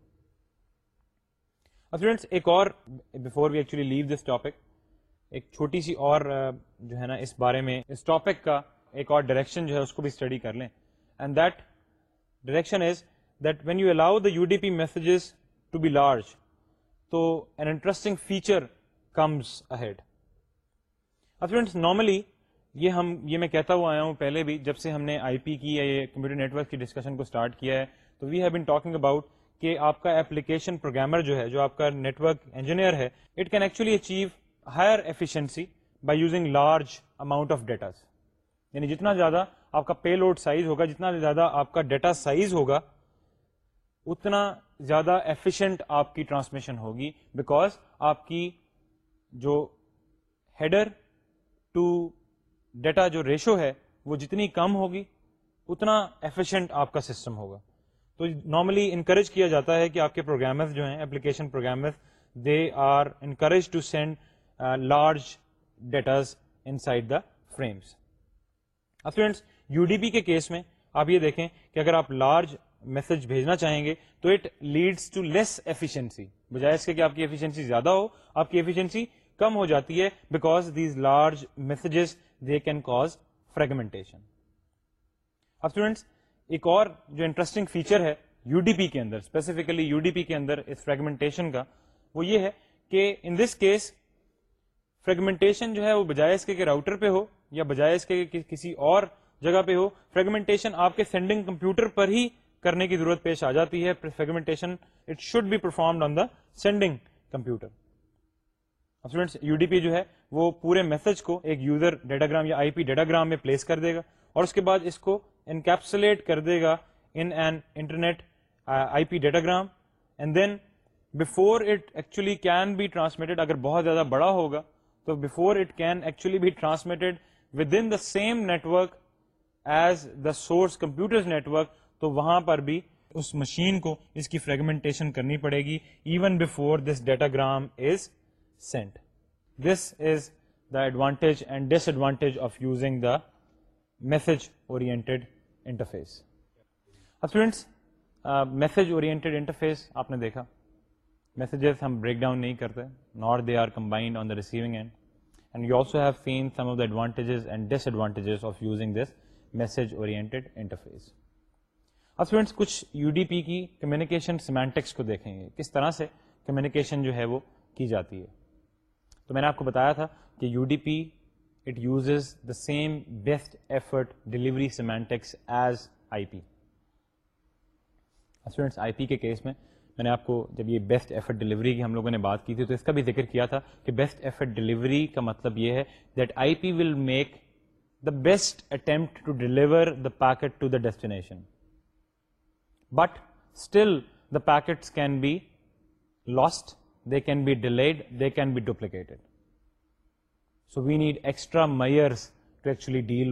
Speaker 1: اب اسٹوڈینٹس ایک اور, before we actually leave this topic, ایک چھوٹی سی اور جو ہے نا اس بارے میں, اس ٹاپک کا ایک اور ڈائریکشن جو ہے اس کو بھی اسٹڈی کر لیں, and that direction is that when you allow the U D P messages to be large, تو an interesting feature comes ahead. اب اسٹوڈینٹس نارملی یہ میں کہتا ہوا آیا ہوں پہلے بھی, جب سے ہم نے آئی پی کی یا یہ کمپیوٹر نیٹورک کی ڈسکشن کو اسٹارٹ کیا ہے, تو we have been talking about کہ آپ کا ایپلیکیشن پروگرامر جو ہے, جو آپ کا نیٹورک انجینئر ہے, it can actually achieve higher efficiency by using large amount of datas. یعنی جتنا زیادہ آپ کا پے لوڈ سائز ہوگا, جتنا زیادہ آپ کا ڈیٹا سائز ہوگا, اتنا زیادہ ایفیشینٹ آپ کی ٹرانسمیشن ہوگی, بیکاز آپ کی جو ہیڈر ٹو ڈیٹا جو ریشو ہے وہ جتنی کم ہوگی اتنا ایفیشینٹ آپ کا سسٹم ہوگا. تو نارملی انکریج کیا جاتا ہے کہ آپ کے پروگرامرز جو ہیں, application programmers, they are encourage to send large datas inside the frames. اب اسٹوڈینٹس یو ڈی پی کے کیس میں آپ یہ دیکھیں کہ اگر آپ لارج میسج بھیجنا چاہیں گے تو it leads to less efficiency, بجائے اس کے کہ آپ کی ایفیشنسی زیادہ ہو, آپ کی ایفیشنسی کم ہو جاتی ہے, because these large messages they can cause fragmentation. اب اسٹوڈینٹس ایک اور جو انٹرسٹنگ فیچر ہے یو ڈی پی کے اندر, اسپیسیفکلی یو ڈی پی کے اندر اس فریگمنٹیشن کا, وہ یہ ہے کہ ان دس کیس فریگمنٹیشن جو ہے وہ بجائے اس کے کہ راؤٹر پہ ہو یا بجائے اس کے کہ کسی اور جگہ پہ ہو, فریگمنٹیشن آپ کے سینڈنگ کمپیوٹر پر ہی کرنے کی ضرورت پیش آ جاتی ہے. Fragmentation it should be performed on the sending computer. اب اسٹوڈینٹس یو ڈی پی جو ہے وہ پورے میسج کو ایک یوزر ڈیٹاگرام یا آئی پی ڈیٹاگرام میں پلیس کر دے گا, اور اس کے بعد اس کو انکیپسولیٹ کر دے گا in an internet I P datagram, and then before it actually can be transmitted, اگر بہت زیادہ بڑا ہوگا تو before it can actually be transmitted within the same network as the source computer network, تو وہاں پر بھی اس مشین کو اس کی فریگمنٹیشن کرنی پڑے گی even before this datagram is sent. This is the advantage and disadvantage of using the message oriented interface. اب students message oriented interface آپ نے دیکھا, میسیجز ہم بریک ڈاؤن نہیں کرتے, nor they are combined on the receiving end, and you also have seen some of the advantages and disadvantages of using this message oriented interface. اب students کچھ U D P کی communication سیمانٹکس کو دیکھیں گے, کس طرح سے communication جو ہے وہ کی جاتی ہے. تو میں نے آپ کو بتایا تھا کہ U D P it uses the same best effort delivery semantics as I P. Students I P کے کیس میں نے آپ کو جب یہ بیسٹ ایفرٹ ڈلیوری کی ہم لوگوں نے بات کی تھی تو اس کا بھی ذکر کیا تھا کہ بیسٹ ایفرٹ ڈلیوری کا مطلب یہ ہے that I P will make the best attempt to deliver the packet to the destination, but still the packets can be lost, they can be delayed, they can be duplicated. So we need extra measures to actually deal with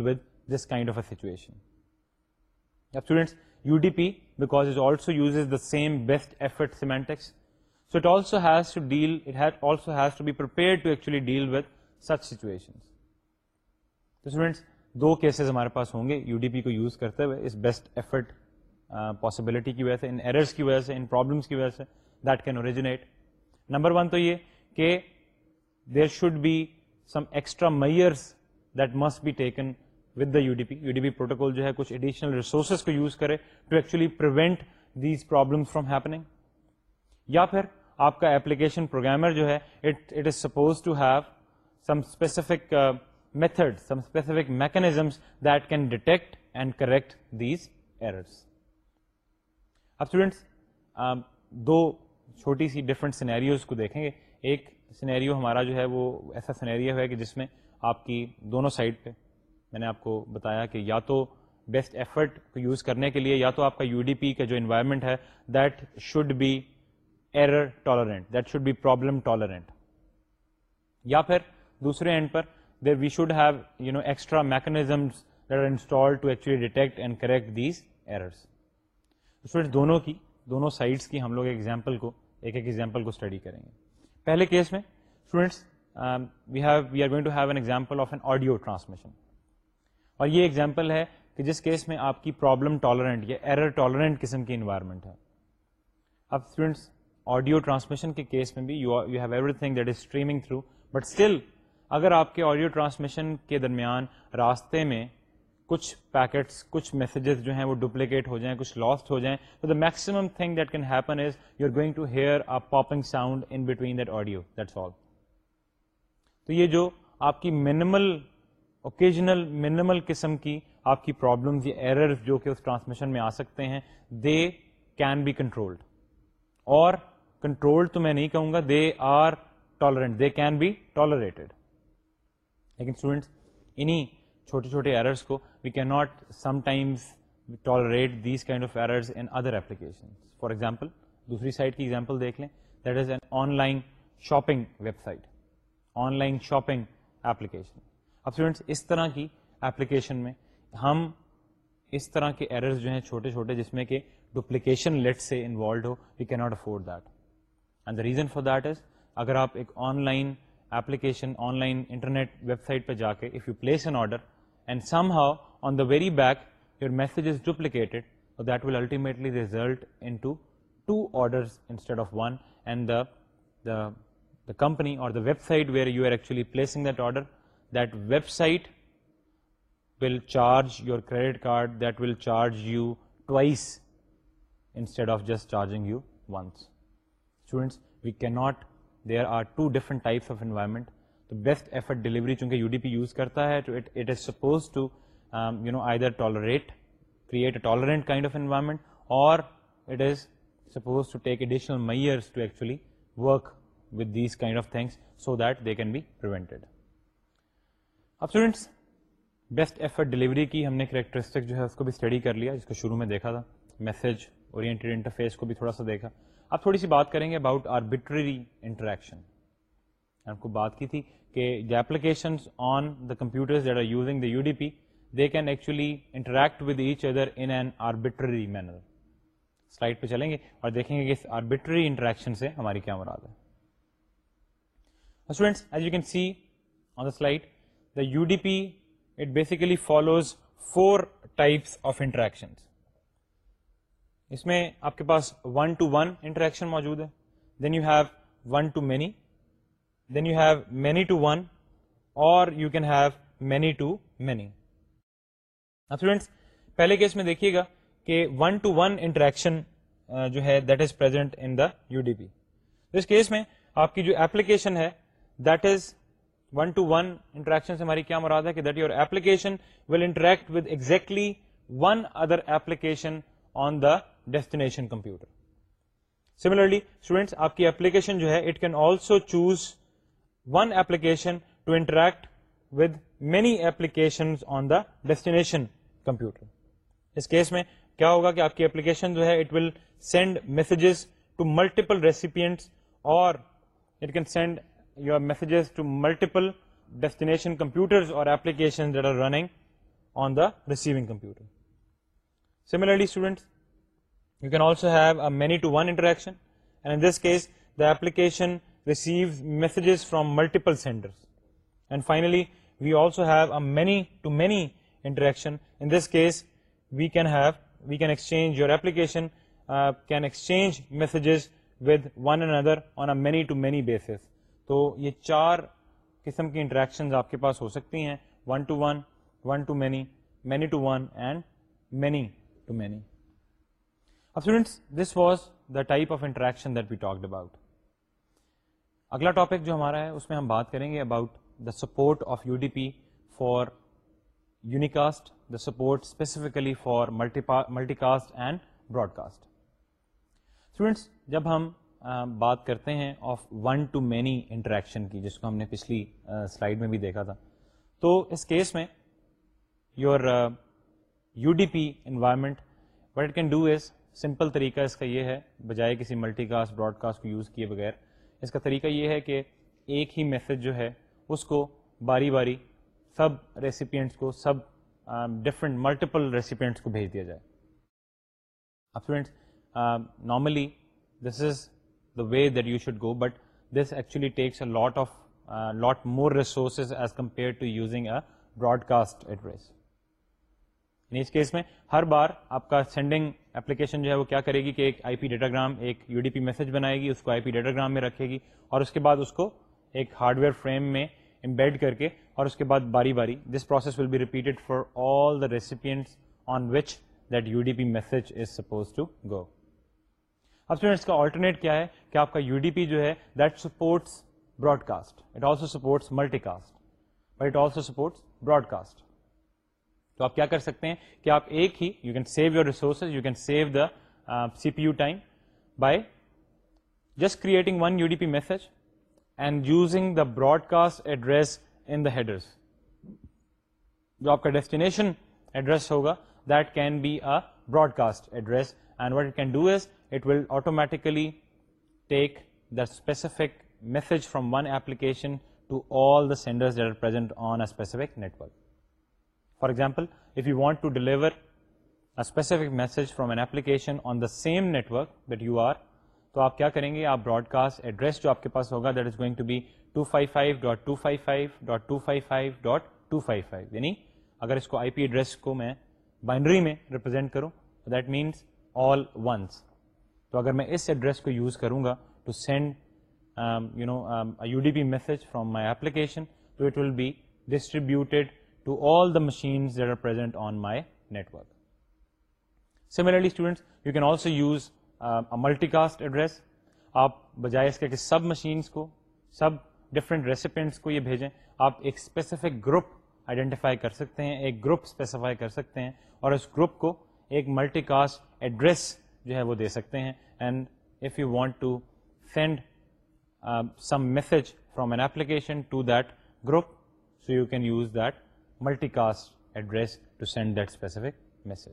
Speaker 1: this kind of a situation. Now students, UDP, because it also uses the same best effort semantics, so it also has to be prepared to actually deal with such situations. تو students دو cases ہمارے پاس ہوں گے U D P کو use کرتے ہوئے اس best effort possibility کی وجہ سے, ان ایررس کی وجہ سے, ان پرابلمس کی وجہ سے that can originate. Number one تو یہ کہ there should be some extra measures that must be taken with the U D P. U D P protocol جو ہے کچھ ایڈیشنل ریسورسز کو یوز کرے to actually prevent these problems from happening. یا پھر آپ کا ایپلیکیشن پروگرامر جو ہے it is suppose to have some specific methods, some specific mechanisms that can detect and correct these errors. اب اسٹوڈینٹس دو چھوٹی سی ڈفرنٹ سینیریوز کو دیکھیں گے. ایک سینیریو ہمارا جو ہے وہ ایسا سینیریو ہے کہ جس میں آپ کی دونوں سائڈ پہ میں نے آپ کو بتایا کہ یا تو بیسٹ ایفرٹ کو یوز کرنے کے لیے یا تو آپ کا یو ڈی پی کا جو انوائرمنٹ ہے that should be error tolerant, that should be problem tolerant. یا پھر دوسرے اینڈ پر that we should have extra mechanisms that are installed to actually detect and correct these errors. Students دونوں sides کی ہم لوگ ایک ایگزامپل کو اسٹڈی کریں گے. پہلے کیس میں students we are going to have an example of an audio transmission, اور یہ ایگزامپل ہے کہ جس کیس میں آپ کی پرابلم ٹالرنٹ یا ایرر ٹالرنٹ قسم کی انوائرمنٹ ہے. اب اسٹوڈینٹس آڈیو ٹرانسمیشن کے کیس میں بھی you have everything that is streaming through, but still اگر آپ کے آڈیو ٹرانسمیشن کے درمیان راستے میں کچھ پیکٹس, کچھ میسیجز جو ہیں وہ ڈپلیکیٹ ہو جائیں, کچھ لاسٹ ہو جائیں, تو the maximum thing that can happen is you are going to hear a popping sound in between that audio, that's all. تو یہ جو آپ کی منیمل قسم کی آپ کی پرابلمز یا ایررز جو کہ اس ٹرانسمیشن میں آ سکتے ہیں دے کین بی کنٹرولڈ, اور کنٹرولڈ تو میں نہیں کہوں گا, they are tolerant, they can be tolerated. لیکن اسٹوڈینٹس انہی چھوٹے چھوٹے ایررس کو we can not sometimes tolerate these kind of errors in other application. For example دوسری سائٹ کی ایگزامپل دیکھ لیں, that is an online shopping website, online shopping application. اب students اس طرح کی application میں ہم اس طرح کے ایررز جو ہیں چھوٹے چھوٹے جس میں کہ ڈپلیکیشن لیٹ سے انوالوڈ ہو, we can not afford that. And the reason for that is اگر آپ ایک online application, online internet website پہ جا کے if you place an order and somehow on the very back your message is duplicated, that will ultimately result into 2 orders instead of 1, and the company or the website where you are actually placing that order, that website will charge your credit card, that will charge you twice instead of just charging you once. Students, we cannot, there are 2 different types of environment. The best effort delivery چونکہ UDP use کرتا ہے, it is supposed to either tolerate, create a tolerant kind of environment, or it is supposed to take additional measures to actually work with these kind of things so that they can be prevented. اب students best effort delivery کی ہم نے characteristic جو ہے اس کو بھی study کر لیا, جس کو شروع میں دیکھا تھا, میسج اورینٹیڈ انٹرفیس کو بھی تھوڑا سا دیکھا. اب تھوڑی سی بات کریں گے اباؤٹ آربیٹری انٹریکشن. آپ کو بات کی تھی کہ the applications on the computers that are using the UDP, they can actually interact with each other in an arbitrary manner. Slide پہ چلیں گے اور دیکھیں گے کہ اس آربیٹری انٹریکشن سے ہماری کیا مراد ہے. Students, as you can see on the slide, the UDP it basically follows 4 types of interactions. اس میں آپ کے پاس 1-to-1 انٹریکشن موجود ہے, then you have 1-to-many, then you have many-to-1, اور you can have many-to-many. اب اسٹوڈینٹس پہلے case میں دیکھیے گا کہ 1-to-1 انٹریکشن جو ہے that is present in the UDP. اس کیس میں آپ کی جو ایپلیکیشن ہے دیٹ از 1-to-1 انٹریکشن سے ہماری کیا مراد ہے کہ that your application will interact with exactly one other application on the destination computer. Similarly students آپ کی ایپلیکیشن جو ہے it can also choose one application to interact with many application on the destination computer. اس case میں کیا ہوگا کہ آپ کی ایپلیکیشن جو ہے it will send messages to multiple recipients, اور it can send your messages to multiple destination computers اور application that are running on the receiving computer. Similarly, students, you can also have a many-to-one interaction, and in this case, the application receives messages from multiple senders. And finally, we also have a many-to-many interaction. In this case, we can exchange, your application can exchange messages with one another on a many-to-many basis. تو یہ 4 قسم کی interactions آپ کے پاس ہو سکتی ہیں: 1-to-1, 1-to-many, many-to-one and many-to-many. اب students, this was the type of interaction that we talked about. اگلا ٹاپک جو ہمارا ہے اس میں ہم بات کریں گے about the support of U D P for unicast, the support specifically for multicast and broadcast. Students, جب ہم بات کرتے ہیں آف 1-to-many انٹریکشن کی، جس کو ہم نے پچھلی سلائیڈ میں بھی دیکھا تھا، تو اس کیس میں your U D P environment what it can do is, simple طریقہ اس کا یہ ہے، بجائے کسی ملٹی کاسٹ براڈ کاسٹ کو یوز کیے بغیر، اس کا طریقہ یہ ہے کہ ایک ہی میسج جو ہے اس کو باری باری سب ریسیپینٹس کو، سب ڈفرینٹ ملٹیپل ریسیپینٹس کو بھیج دیا جائے. اب students, normally this is the way that you should go, but this actually takes a lot more resources as compared to using a broadcast address. ان اس کیس میں ہر بار آپ کا سینڈنگ اپلیکیشن جو ہے وہ کیا کرے گی کہ ایک آئی پی ڈیٹاگرام، ایک یو ڈی پی میسج بنائے گی، اس کو آئی پی ڈیٹاگرام میں رکھے گی، اور اس کے بعد اس کو ایک ہارڈ ویئر فریم میں امبیڈ کر کے، اور اس کے بعد باری باری this process will be repeated for all the recipients on which that U D P message is suppose to go. اب اسٹوڈینٹس کا آلٹرنیٹ کیا ہے کہ آپ کا یو ڈی پی جو ہے that supports broadcast, it also supports multicast, but it also supports broadcast. تو آپ کیا کر سکتے ہیں کہ آپ ایک ہی، you can save your resources, you can save the C P U time by just creating one U D P message and using the broadcast address in the headers. جو آپ کا ڈیسٹینیشن ایڈریس ہوگا that can be a Broad cost address, and what it can do is it will automatically take the specific message from one application to all the senders that are present on a specific network. For example, if you want to deliver a specific message from an application on the same network that you are, تو آپ کیا کریں گے، آپ broadcast address جو آپ کے پاس ہوگا that is going to be 255.255.255.255. یعنی اگر اس کو آئی پی ایڈریس کو میں بائنری میں ریپرزینٹ کروں دیٹ مینس آل ونس. تو اگر میں اس ایڈریس کو یوز کروں گا to send U D P message from my application, تو it will be distributed to all the machines that are present on my network. Similarly students, you can also use multicast address. آپ بجائے اس کے کہ سب machines کو، سب different recipients کو یہ بھیجیں، آپ ایک اسپیسیفک گروپ آئیڈینٹیفائی کر سکتے ہیں، ایک گروپ اسپیسیفائی کر سکتے ہیں، اور اس گروپ کو ایک ملٹی کاسٹ ایڈریس جو ہے وہ دے سکتے ہیں. And if you want to send some message from an application to that group, so you can use that multicast address to send that specific message.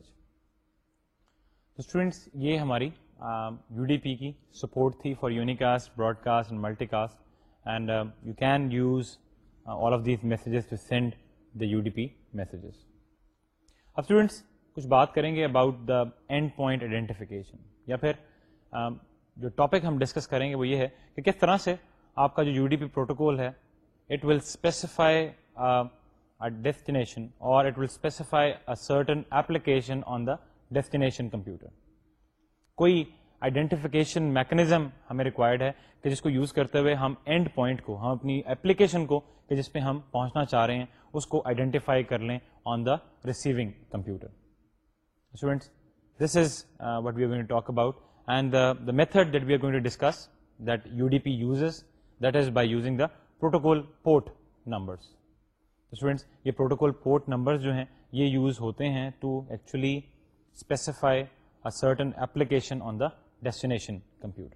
Speaker 1: تو students, یہ ہماری U D P کی support تھی for unicast, broadcast and multicast, and you can use all of these messages to send the U D P messages. اب students, کچھ بات کریں گے about the end point identification, یا پھر جو ٹاپک ہم ڈسکس کریں گے وہ یہ ہے کہ کس طرح سے آپ کا جو یو ڈی پی پروٹوکول ہے اٹ ول اسپیسیفائی ڈیسٹینیشن اور it will specify a certain application on the destination computer. کوئی آئیڈینٹیفیکیشن میکنزم ہمیں ریکوائرڈ ہے کہ جس کو یوز کرتے ہوئے ہم اینڈ پوائنٹ کو، ہم اپنی ایپلیکیشن کو کہ جس پہ ہم پہنچنا چاہ رہے ہیں اس کو آئیڈینٹیفائی کر لیں on the receiving computer. Students, this is what we are going to talk about, and the method that we are going to discuss that UDP uses, that is by using the protocol port numbers. So students, یہ protocol port numbers جو ہیں یہ use ہوتے ہیں to actually specify a certain application on the destination computer.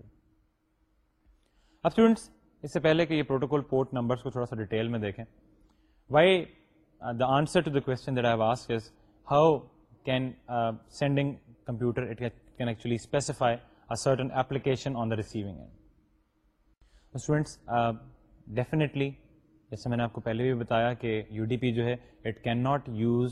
Speaker 1: اب students، اس سے پہلے کہ یہ protocol port numbers کو تھوڑا سا ڈیٹیل میں دیکھیں، why the answer to the question that I have asked is how can sending computer it can actually specify a certain application on the receiving end. So students, definitely جیسے میں نے آپ کو پہلے بھی بتایا کہ یو ڈی پی جو ہے it can not use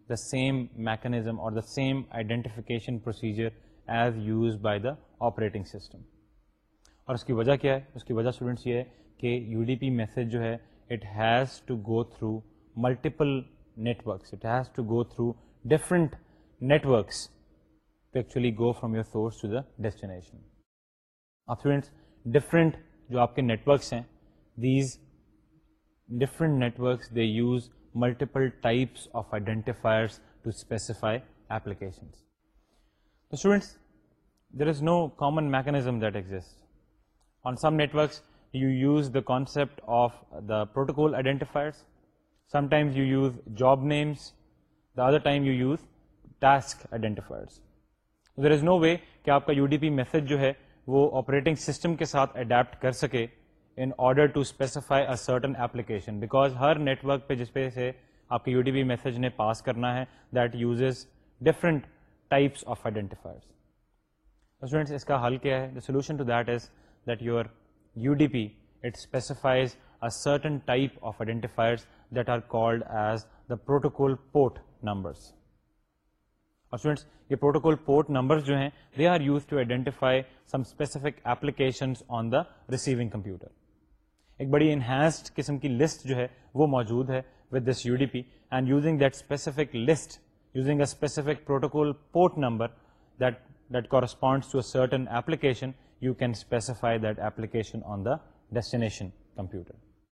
Speaker 1: the same mechanism or the same identification procedure as used by the operating system. اور اس کی وجہ کیا ہے؟ اس کی وجہ اسٹوڈنٹس یہ ہے کہ یو ڈی پی میسج جو ہے it has to go through multiple networks, it has to go through different networks to actually go from your source to the destination. اب اسٹوڈنٹس ڈفرنٹ جو آپ کے نیٹورکس ہیں, these different networks they use multiple types of identifiers to specify applications. So students, there is no common mechanism that exists. On some networks, you use the concept of the protocol identifiers. Sometimes you use job names. The other time you use task identifiers. So there is no way کہ آپ کا UDP message جو ہے وہ operating system کے ساتھ adapt کر سکے in order to specify a certain application, because ہر نیٹورک پہ جس پہ سے آپ کے یو ڈی پی میسج نے پاس کرنا ہے that uses different types of identifiers. Students اس کا حل کیا ہے؟ the solution to that is that your UDP it specifies a certain type of identifiers that are called as the protocol port numbers. اور students یہ protocol port numbers جو ہیں they are used to identify some specific applications on the receiving computer. ایک بڑی enhanced قسم کی list جو ہے وہ موجود ہے with this U D P, and using that specific list, using a specific protocol port number that corresponds to a certain application, you can specify that application on the destination computer.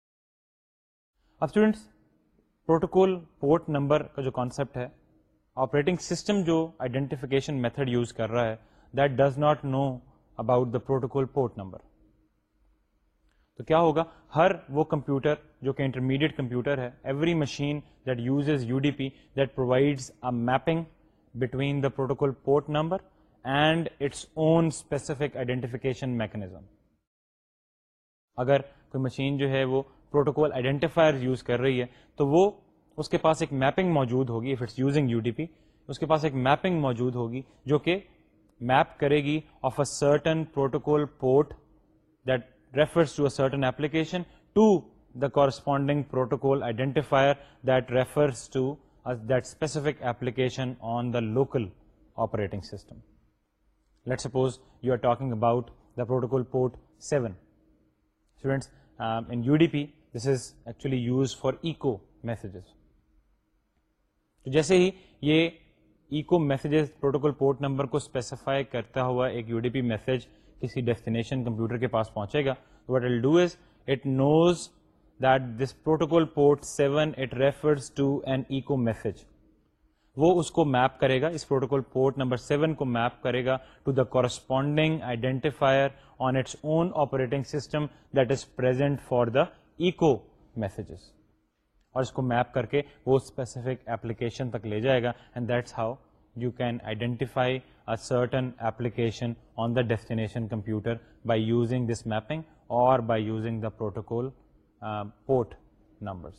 Speaker 1: اب students protocol port number کا جو concept ہے, operating system جو identification method use کر رہا ہے that does not know about the protocol port number. تو کیا ہوگا؟ ہر وہ کمپیوٹر جو کہ انٹرمیڈیٹ کمپیوٹر ہے, every machine that uses U D P that provides a mapping between the protocol port number and its own specific identification mechanism. اگر کوئی مشین جو ہے وہ پروٹوکول آئیڈینٹیفائر یوز کر رہی ہے تو وہ اس کے پاس ایک میپنگ موجود ہوگی, if it's using U D P اس کے پاس ایک میپنگ موجود ہوگی جو کہ میپ کرے گی of a certain protocol port that refers to a certain application to the corresponding protocol identifier that refers to that specific application on the local operating system. Let's suppose you are talking about the protocol port 7. Students, in UDP, this is actually used for echo messages. تو جیسے ہی یہ echo messages protocol port number کو specify کرتا ہوا ایک U D P message کسی destination computer کے پاس پہنچے گا, what it will do is it knows that this protocol port 7 it refers to an echo message. وہ اس کو میپ کرے گا, اس پروٹوکول پورٹ نمبر 7 کو میپ کرے گا to the corresponding identifier on its own operating system that is present for the echo messages, اور اس کو میپ کر کے وہ اسپیسیفک ایپلیکیشن تک لے جائے گا, and that's how you can identify a certain application on the destination computer by using this mapping or by using the protocol port numbers.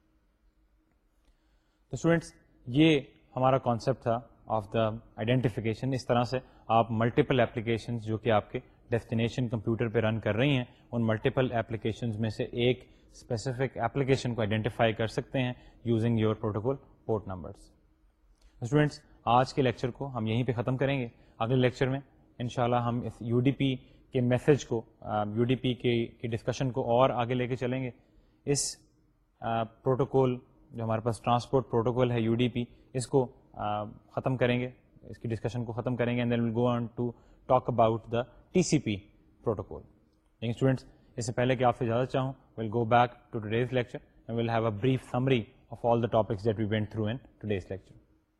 Speaker 1: تو اسٹوڈینٹس یہ ہمارا کانسیپٹ تھا آف دا آئیڈینٹیفیکیشن. اس طرح سے آپ ملٹیپل ایپلیکیشنز جو کہ آپ کے ڈیسٹینیشن کمپیوٹر پہ رن کر رہی ہیں ان ملٹیپل ایپلیکیشنز میں سے ایک اسپیسیفک ایپلیکیشن کو آئیڈینٹیفائی کر سکتے ہیں using your protocol port numbers. Students آج کے لیکچر کو ہم یہیں پہ ختم کریں گے. اگلے لیکچر میں انشاءاللہ ہم اس یو ڈی پی کے میسج کو, یو ڈی پی کی ڈسکشن کو اور آگے لے کے چلیں گے. اس پروٹوکول جو ہمارے پاس ٹرانسپورٹ پروٹوکول ہے یو ڈی پی, اس کو ختم کریں گے, اس کی ڈسکشن کو ختم کریں گے, and then will go on to talk about the T C P protocol. لیکن اسٹوڈینٹس اس سے پہلے کہ آپ سے اجازت چاہوں, will go back to today's lecture and will have a brief summary of all the topics that we went through in today's lecture.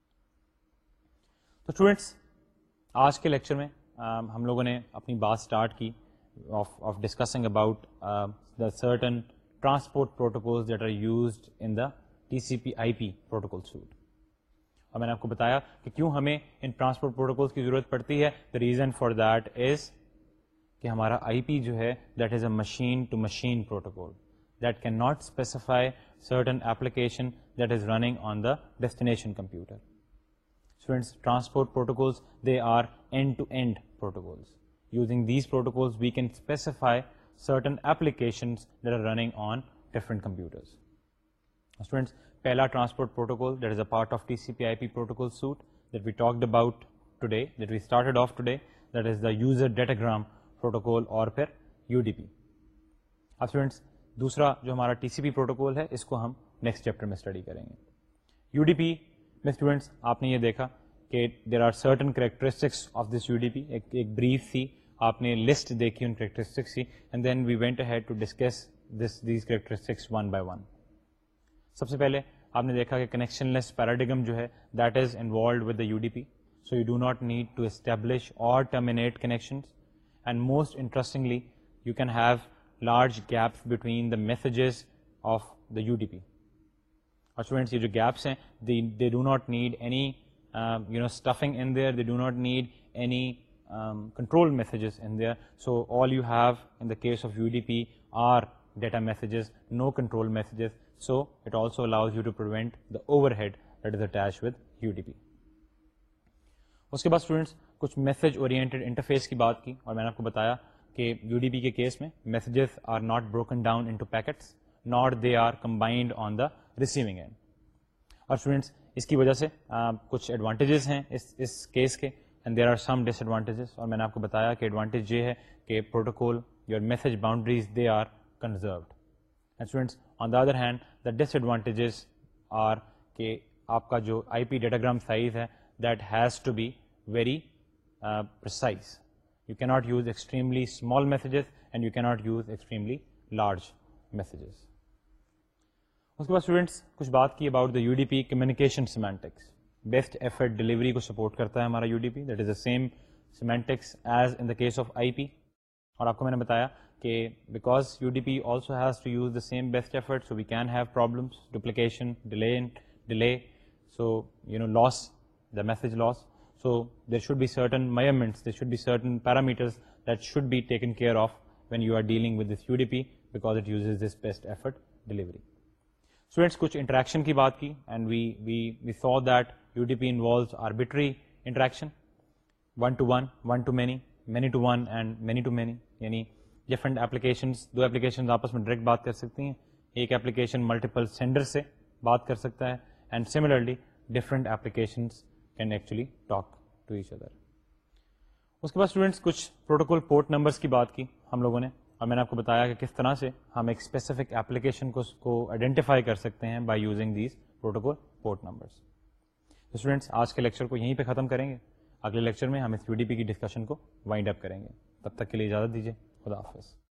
Speaker 1: تو اسٹوڈینٹس آج کے لیکچر میں ہم لوگوں نے اپنی بات اسٹارٹ کی of discussing about the certain transport protocols that are used in the T C P I P protocol suite. اور میں نے آپ کو بتایا کہ کیوں ہمیں ان ٹرانسپورٹ پروٹوکولز کی ضرورت پڑتی ہے. The reason for that is کہ ہمارا آئی پی جو ہے that is a machine to machine protocol that can not specify certain application that is running on the destination computer. Students, transport protocols, they are end-to-end protocols. Using these protocols, we can specify certain applications that are running on different computers. Students پہلا transport protocol that is a part of TCP/IP protocol suite that we talked about today, that we started off today, that is the user datagram protocol اور پھر UDP. اب students دوسرا جو ہمارا TCP protocol ہے اس کو ہم نیکسٹ چیپٹر میں اسٹڈی کریں گے. UDP میں اسٹوڈینٹس آپ نے یہ دیکھا کہ there are certain characteristics of this UDP. ایک بریف تھی, آپ نے لسٹ دیکھی ان کریکٹرسٹکس کی, and then we went ahead to discuss these characteristics one by one. سب سے پہلے آپ نے دیکھا کہ کنیکشن لیس پیراڈیگم جو ہے that is involved with the UDP, so you do not need to establish اور terminate connections, and most interestingly you can have large gaps between the messages of the UDP. اور students یہ جو gaps ہیں they do not need any stuffing in there, they do not need any control messages in there. So all you have in the case of UDP are data messages, no control messages. So it also allows you to prevent the overhead that is attached with UDP. اس کے بعد students کچھ message oriented interface کی بات کی, اور میں نے آپ کو بتایا کہ UDP کے کیس میں messages are not broken down into packets not they are combined on the receiving end. اور اسٹوڈینٹس اس کی وجہ سے کچھ ایڈوانٹیجز ہیں اس کیس کے, and there are some disadvantages, اور میں نے آپ کو بتایا کہ ایڈوانٹیج یہ ہے کہ protocol your message boundaries they are conserved. And students on the other hand the disadvantages are کہ آپ کا جو IP ڈیٹاگرام سائز ہے that has to be very precise. You cannot use extremely small messages and you cannot use extremely large messages. اس کے بعد students کچھ بات کی about the UDP communication semantics. Best effort delivery کو support کرتا ہے ہمارا UDP, that is the same semantics as in the case of IP. اور آپ کو میں نے بتایا کہ because UDP also has to use the same best effort, so we can have problems, duplication, delay, so loss, the message loss. So there should be certain measurements, there should be certain parameters that should be taken care of when you are dealing with this UDP because it uses this best effort delivery. Students کچھ interaction کی بات کی, and we saw that UDP involves arbitrary interaction, one to one, one to many, many to one and many to many. یعنی different applications, دو applications آپس میں direct بات کر سکتی ہیں, ایک application multiple sender سے بات کر سکتا ہے, and similarly different applications can actually talk to each other. اس کے بعد اسٹوڈینٹس کچھ پروٹوکول پورٹ نمبرس کی بات کی ہم لوگوں نے, اور میں نے آپ کو بتایا کہ کس طرح سے ہم ایک اسپیسیفک ایپلیکیشن کو آئیڈینٹیفائی کر سکتے ہیں by using these protocol port numbers. Students آج کے لیکچر کو یہیں پہ ختم کریں گے. اگلے لیکچر میں ہم اس UDP کی ڈسکشن کو وائنڈ اپ کریں گے. تب تک کے لیے اجازت دیجیے. خدا حافظ.